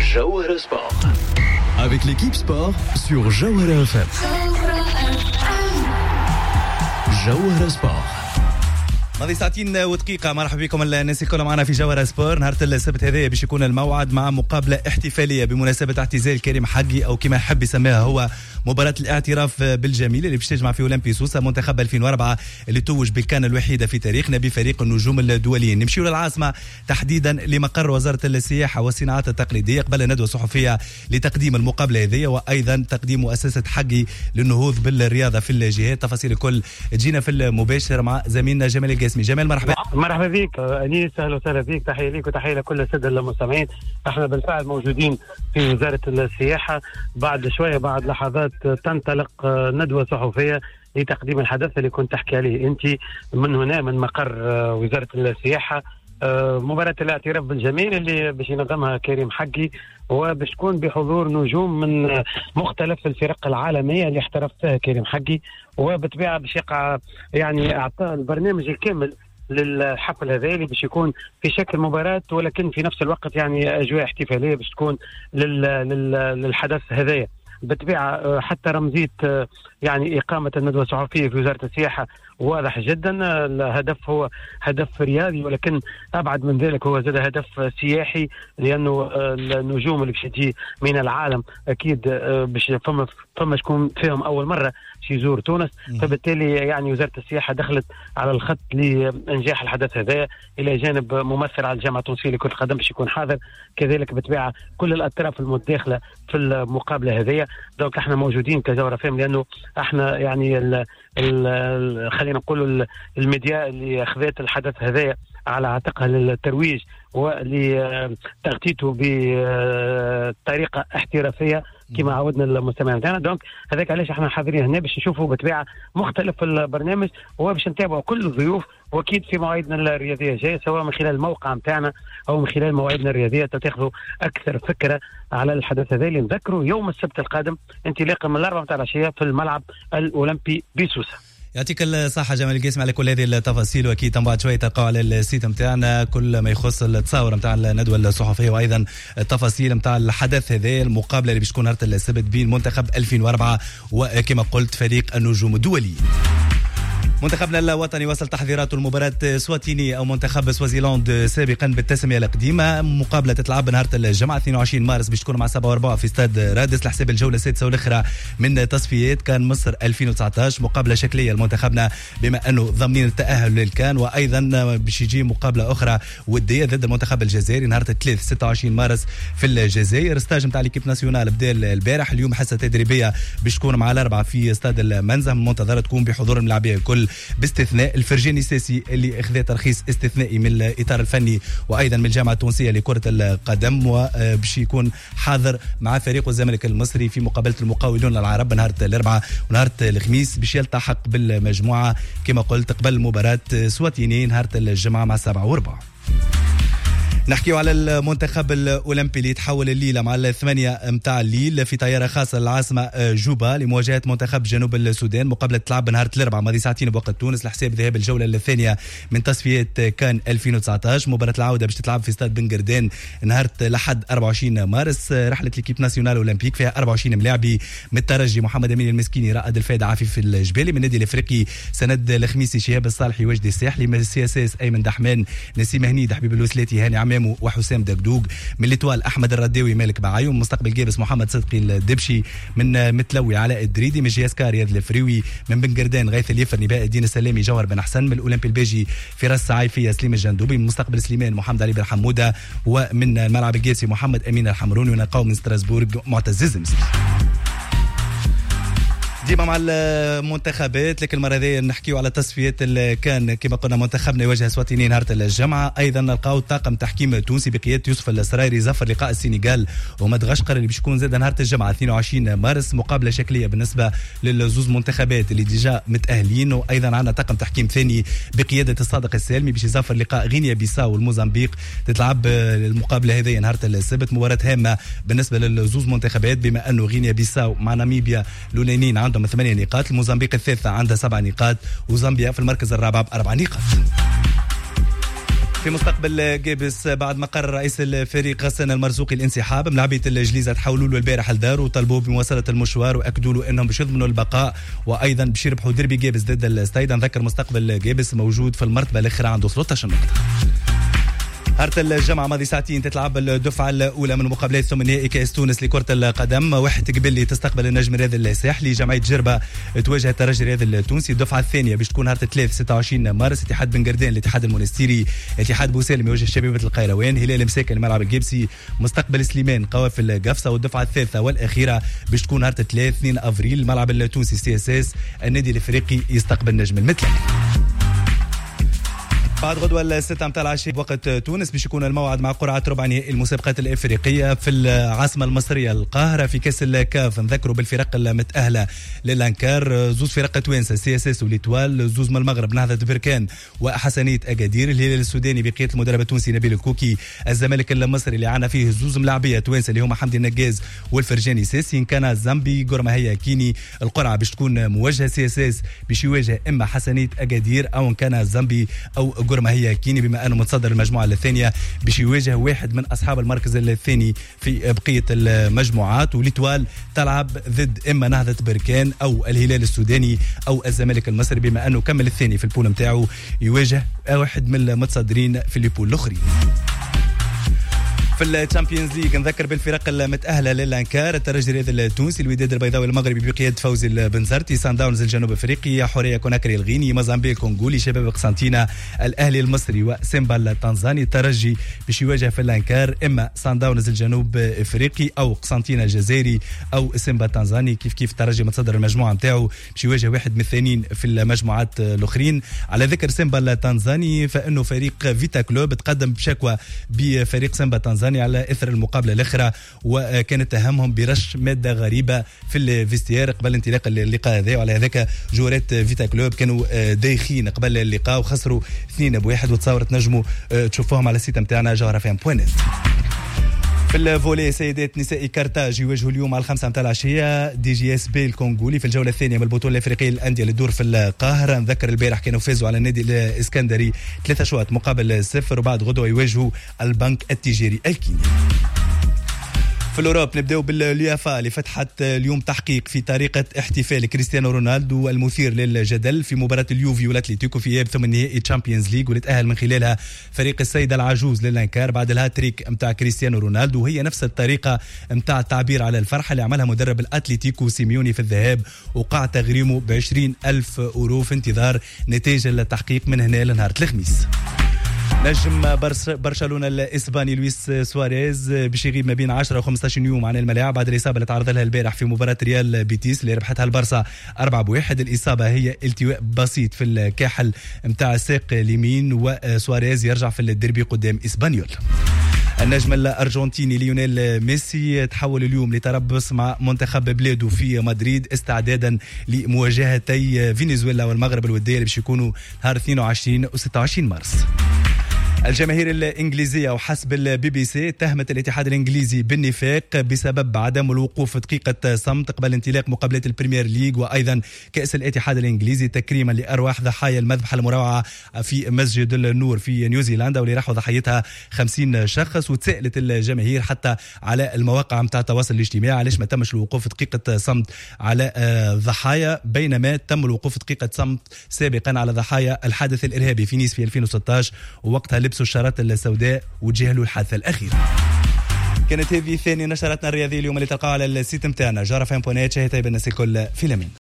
Jawhara Sport. Avec l'équipe sport sur Jawhara FM. Jawhara Sport. ماضي ساعتين ودقيقة. مرحبا بكم الناس الكل معنا في جوهرة سبور. نهار السبت هذا باش يكون الموعد مع مقابلة احتفالية بمناسبة اعتزال كريم حقي أو كما يحب يسميها هو مباراة الاعتراف بالجميل اللي باش تجمع في أولمبي سوسة منتخب 2004 اللي توج بالكان الوحيدة في تاريخنا بفريق النجوم الدوليين. نمشيو للعاصمة تحديدا لمقر وزارة السياحة والصناعات التقليدية قبل ندوة صحفية لتقديم المقابلة هذه وأيضا تقديم مؤسسة حقي للنهوض بالرياضة في الجهات. تفاصيل الكل تجينا في المباشر مع زميلنا جمال القاسمي. جمال مرحبا. مرحبا بك أنيس، أهلا وسهلا بك. تحية ليك وتحية لكل السادة المستمعين. احنا بالفعل موجودين في وزارة السياحة بعد شوية، بعد لحظات تنطلق ندوة صحفية لتقديم الحدث اللي كنت تحكي عليه أنت من هنا من مقر وزارة السياحة. مباراة الاعتراف بالجميل اللي باش ينظمها كريم حقي وباش تكون بحضور نجوم من مختلف الفرق العالمية اللي احترف فيها كريم حقي، وبالطبيعة باش يقع يعني اعطاء البرنامج الكامل للحفل هذا اللي باش يكون في شكل مباراة ولكن في نفس الوقت يعني أجواء احتفالية باش تكون للحدث هذايا. بالطبيعة حتى رمزية يعني إقامة الندوة الصحفية في وزارة السياحة واضح جدا. الهدف هو هدف رياضي ولكن أبعد من ذلك هو زاد هدف سياحي، لأنه النجوم اللي باش تجي من العالم أكيد باش فما شكون فيهم أول مرة يزور تونس، فبالتالي يعني وزارة السياحة دخلت على الخط لإنجاح الحدث هذا إلى جانب ممثل على الجامعة التونسية لكرة القدم باش يكون حاضر، كذلك بتبيع كل الأطراف المتداخلة في المقابلة هذه. دونك احنا موجودين كجوهرة فهم لأنه احنا يعني خلينا نقول الميديا اللي أخذت الحدث هذا على عاتقها للترويج ولتغطيته بطريقة احترافية كما عودنا المستمعين بتاعنا. دونك هذاك علاش احنا حاضرين هنا باش نشوفوا بطبيعه مختلف البرنامج وباش نتابعوا كل الضيوف، واكيد في مواعيدنا الرياضيه جايه سواء من خلال الموقع بتاعنا او من خلال مواعيدنا الرياضيه تاخذوا اكثر فكره على الحدث هذا اللي نذكروا يوم السبت القادم انطلاقا من 4 متاع العشيه في الملعب الاولمبي بسوسه. يعطيك الصحة جمال القاسمي على كل هذه التفاصيل، واكيد بعد شوية تلقاو على السيت نتاعنا كل ما يخص التصاور نتاع الندوة الصحفية وايضا التفاصيل نتاع الحدث هذا المقابلة اللي باش تكون نهار السبت بين منتخب 2004 وكما قلت فريق النجوم الدولي. منتخبنا الوطني وصل تحضيراته لمباراة سواتيني أو منتخب سوازيلاند سابقا بالتسمية القديمة. مقابلة تتلعب نهار الجمعة 22 مارس باش تكون مع 7 في استاد رادس لحساب الجولة السادسة والأخرى من تصفيات كان مصر 2019. مقابلة شكلية لمنتخبنا بما أنه ضامنين التأهل للكان، وأيضا باش يجي مقابلة أخرى ودية ضد المنتخب الجزائري نهار 26 مارس في الجزائر. ستاج نتاع ليكيب ناسيونال بدا البارح، اليوم حصة تدريبية باش تكون مع الأربعة في استاد المنزه، منتظرة تكون بحضور الملاعبية الكل باستثناء الفرجاني ساسي اللي اخذ ترخيص استثنائي من الاطار الفني وايضا من الجامعه التونسيه لكره القدم، وباش يكون حاضر مع فريق الزمالك المصري في مقابله المقاولون العرب نهار الاربعاء ونهار الخميس باش يلتحق بالمجموعه كما قلت قبل مباراه سواتيني نهار الجمعه مع 7 نحكيو على المنتخب الأولمبي اللي يتحول الليلة مع 8 متاع الليل في طيارة خاصة للعاصمة جوبا لمواجهة منتخب جنوب السودان. مقابلة تلعب نهار الأربعاء ماضي ساعتين بوقت تونس لحساب ذهاب الجولة الثانية من تصفيات كان 2019. مباراة العودة باش تتلعب في استاد بن قردان نهار لحد 24 مارس. رحلة ليكيب ناسيونال أولمبيك فيها 24 ملاعبي من الترجي محمد أمين المسكيني، رائد الفايدة عفيف الجبالي، من النادي الأفريقي سند الخميسي شهاب الصالحي وجدي الساحلي، من السياساس أيمن دحمان نسيم هنيد حبيب الوسلاتي هاني عمامو وحسام دقدوق، من الاتوال احمد الرداوي مالك بعايو، من مستقبل جابس محمد صدقي الدبشي، من متلوي علاء الدريدي، من جياسكار رياض الفريوي، من بن قردان غيث اليفر نباء الدين السلامي جوهر بن حسن، من الاولمبي الباجي فراس سعايفيه سليم الجندوبي، من مستقبل سليمان محمد علي بن حموده، ومن الملعب القاسي محمد امين الحمروني، ونقاو من ستراسبورغ معتز الزمسي. ديما مع المنتخبات لكن المره هذه نحكيو على تصفيات اللي كان كما قلنا منتخبنا يواجه سواتيني نهار الجمعه. ايضا نلقاو طاقم تحكيم تونسي بقياده يوسف السرايري زفر لقاء السنغال ومدغشقر اللي باش يكون زاد نهار الجمعه 22 مارس. مقابله شكليه بالنسبه للزوز منتخبات اللي ديجا متاهلين، وايضا عندنا طاقم تحكيم ثاني بقياده الصادق السالمي باش يزفر لقاء غينيا بيساو والموزمبيق. تتلعب المقابله هذه نهار السبت، مباراه هامه بالنسبه للزوز منتخبات بما انه غينيا بيساو مع ناميبيا الاولانيين عندهم 8 نقاط، الموزمبيق الثالثة عندها 7 نقاط، وزامبيا في المركز الرابع ب4 نقاط. في مستقبل جيبس بعد ما قرر رئيس الفريق غسان المرزوقي الانسحاب، ملاعبية الجليزة تحولوا له البارح لدار وطلبوه بمواصلة المشوار واكدوا له انهم باش يضمنوا البقاء وايضا باش يربحوا ديربي جيبس ضد الستايد. نذكر مستقبل جيبس موجود في المرتبة الاخيرة عنده 13 نقطة. هارت الجامعة ماضي ساعتين تتلعب الدفعة الأولى من مقابلات ثم نهائي كأس تونس لكرة القدم. واحد قبل تستقبل النجم رياض الساحلي. جمعية جربة تواجه الترجي رياض التونسي. الدفعة الثانية باش تكون هارت 3 26 مارس. اتحاد بن قردان الاتحاد المونستيري. اتحاد بوسالم يواجه شبيبة القيروان. هلال مساكن الملعب الجيبسي. مستقبل سليمان قوافل قفصة. والدفعة الثالثة والأخيرة باش تكون هارت 3 2 أفريل الملعب التونسي CSS. النادي الإفريقي يستقبل نجم المتلة. بعد غدوة 6 متاع العشية بوقت تونس باش يكون الموعد مع قرعة ربع نهائي المسابقات الإفريقية في العاصمة المصرية القاهرة في كأس الكاف. نذكروا بالفرق المتأهلة للأنكار زوز فرق توانسة CSS وليتوال، زوز من المغرب نهضة بركان وحسنية أكادير، الهلال السوداني بقيادة المدرب التونسي نبيل الكوكي، الزمالك المصري اللي عنا فيه زوز ملاعبية توانسة اللي هما حمدي النجاز والفرجاني ساسي. إن كان زامبي قرمهية كيني القرعة باش تكون موجهة CSS باش يواجه إما حسنية أكادير أو إن كان زامبي أو قرمة هي كيني بما أنه متصدر المجموعة الثانية باش يواجه واحد من أصحاب المركز الثاني في بقية المجموعات. وليتوال تلعب ضد إما نهضة بركان أو الهلال السوداني أو الزمالك المصري بما أنه كمل الثاني في البول متاعه يواجه واحد من المتصدرين في البول الأخرين. في الشامبيونز ليج نذكر بالفرق المتأهلة للأنكار: الترجي الرياضي التونسي، الوداد البيضاوي المغربي بقيادة فوزي البنزرتي، سان داونز الجنوب افريقيا، حورية كوناكري الغيني، موزامبيق الكونغولي، شباب قسنطينة، الاهلي المصري وسيمبا التنزاني. الترجي باش يواجه في الأنكار اما سان داونز الجنوب افريقي او قسنطينة الجزائري او سيمبا التنزاني. كيف الترجي متصدر المجموعة نتاعو باش يواجه واحد من الثانيين في المجموعات الاخرين. على ذكر سيمبا التنزاني فانه فريق فيتا كلوب تقدم بشكوى بفريق سيمبا التنزاني على اثر المقابله الاخرى، وكانت تهمهم برش ماده غريبه في الفيستير قبل انطلاق اللقاء هذا. وعلى هذاك جورات فيتا كلوب كانوا دايخين قبل اللقاء وخسروا 2-1. وتصورت نجموا تشوفوهم على السيت نتاعنا جوهرفم.net. في الفولي سيدات نسائي كارتاج يواجهوا اليوم على 5 متاع العشيه DGSB الكونغولي في الجوله الثانيه من البطوله الافريقيه للانديه اللي تدور في القاهره. نذكر البارح كانوا فازوا على النادي الاسكندري 3 شوط مقابل 0، وبعد غدوه يواجهوا البنك التجاري الكيني. في الأوروب نبداو باليافا اللي فتحت اليوم تحقيق في طريقة احتفال كريستيانو رونالدو المثير للجدل في مباراة اليوفي والاتليتيكو في إياب ثم نهائي تشامبيونز ليج، واللي تأهل من خلالها فريق السيدة العجوز للأنكار بعد الهاتريك متاع كريستيانو رونالدو. وهي نفس الطريقة متاع التعبير على الفرحة اللي عملها مدرب الاتليتيكو سيميوني في الذهاب، وقع تغريمه ب20,000 أورو في انتظار نتائج التحقيق من هنا لنهار الخميس. نجم برشلونة الإسباني لويس سواريز باش يغيب ما بين 10 و 15 يوم عن الملاعب بعد الإصابة اللي تعرض لها البارح في مباراة ريال بيتيس اللي ربحتها البارسا 4-1. الإصابة هي التواء بسيط في الكاحل متاع الساق اليمين، وسواريز يرجع في الديربي قدام إسبانيول. النجم الأرجنتيني ليونيل ميسي تحول اليوم لتربص مع منتخب بلاده في مدريد استعدادا لمواجهتي فنزويلا والمغرب الودية اللي باش يكونوا نهار 22 و 26 مارس. الجماهير الإنجليزية وحسب BBC اتهمت الاتحاد الإنجليزي بالنفاق بسبب عدم الوقوف دقيقة صمت قبل انطلاق مقابلات البريمير ليج وأيضا كأس الاتحاد الإنجليزي تكريما لأرواح ضحايا المذبحة المروعة في مسجد النور في نيوزيلندا واللي راحوا ضحيتها 50 شخص. وتسألت الجماهير حتى على المواقع متاع التواصل الاجتماعي علاش ما تمش الوقوف دقيقة صمت على ضحايا بينما تم الوقوف دقيقة صمت سابقا على ضحايا الحادث الإرهابي في نيس في 2016 ووقتها لبسوا الشارات السوداء وتجاهلوا الحادثة الأخيرة. كانت هذه ثاني نشراتنا الرياضية اليوم اللي تلقاها على السيت متاعنا جوهرفم.net. شاهد طيب الناس الكل في الأمان.